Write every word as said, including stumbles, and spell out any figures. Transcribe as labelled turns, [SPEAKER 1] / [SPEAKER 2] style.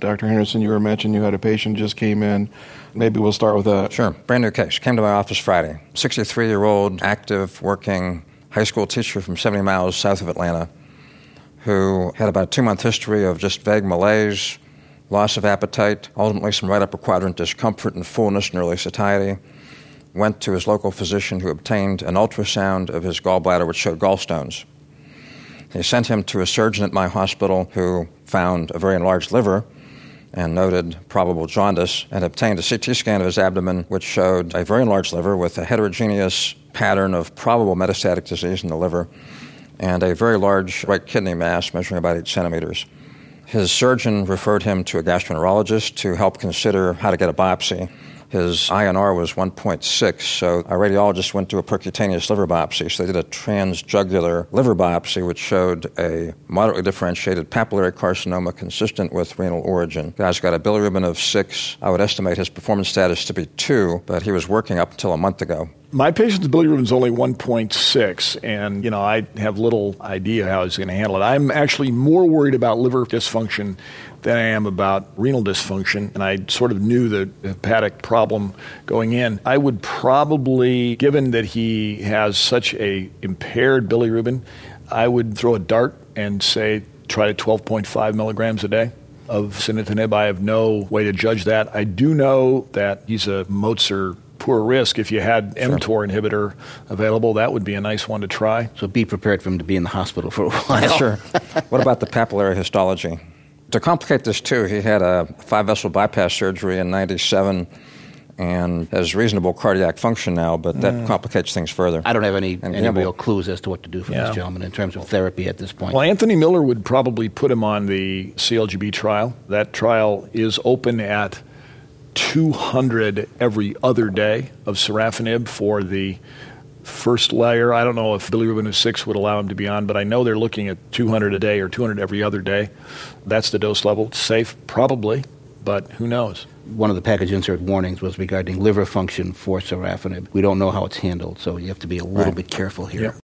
[SPEAKER 1] Doctor Henderson, you were mentioning you had a patient just came in. Maybe we'll start with that.
[SPEAKER 2] Sure. Brand new case. Came to my office Friday. sixty-three-year-old, active, working high school teacher from seventy miles south of Atlanta who had about a two-month history of just vague malaise, loss of appetite, ultimately some right upper quadrant discomfort and fullness and early satiety. Went to his local physician who obtained an ultrasound of his gallbladder which showed gallstones. He sent him to a surgeon at my hospital who found a very enlarged liver and noted probable jaundice, and obtained a C T scan of his abdomen which showed a very enlarged liver with a heterogeneous pattern of probable metastatic disease in the liver and a very large right kidney mass measuring about eight centimeters. His surgeon referred him to a gastroenterologist to help consider how to get a biopsy. His I N R was one point six, so our radiologist went to a percutaneous liver biopsy. So they did a transjugular liver biopsy, which showed a moderately differentiated papillary carcinoma consistent with renal origin. The guy's got a bilirubin of six. I would estimate his performance status to be two, but he was working up until a month ago.
[SPEAKER 3] My patient's bilirubin is only one point six, and, you know, I have little idea how he's going to handle it. I'm actually more worried about liver dysfunction than I am about renal dysfunction, and I sort of knew the hepatic problem going in. I would probably, given that he has such a impaired bilirubin, I would throw a dart and say try twelve point five milligrams a day of sunitinib. I have no way to judge that. I do know that he's a Motzer poor risk. If you had
[SPEAKER 2] Sure.
[SPEAKER 3] mTOR inhibitor available, that would be a nice one to try.
[SPEAKER 4] So be prepared for him to be in the hospital for a while.
[SPEAKER 2] Sure. What about the papillary histology? To complicate this, too, he had a five-vessel bypass surgery in ninety-seven and has reasonable cardiac function now, but that mm. complicates things further.
[SPEAKER 4] I don't have any,
[SPEAKER 2] and
[SPEAKER 4] any
[SPEAKER 2] gamble.
[SPEAKER 4] real clues as to what to do for
[SPEAKER 3] yeah.
[SPEAKER 4] this gentleman in terms of therapy at this point.
[SPEAKER 3] Well, Anthony Miller would probably put him on the C L G B trial. That trial is open at two hundred every other day of sorafenib for the first layer. I don't know if bilirubin of six would allow him to be on, but I know they're looking at two hundred a day or two hundred every other day. That's the dose level. It's safe, probably, but who knows?
[SPEAKER 4] One of the package insert warnings was regarding liver function for sorafenib. We don't know how it's handled, so you have to be a little
[SPEAKER 3] Right.
[SPEAKER 4] bit careful here.
[SPEAKER 3] Yeah.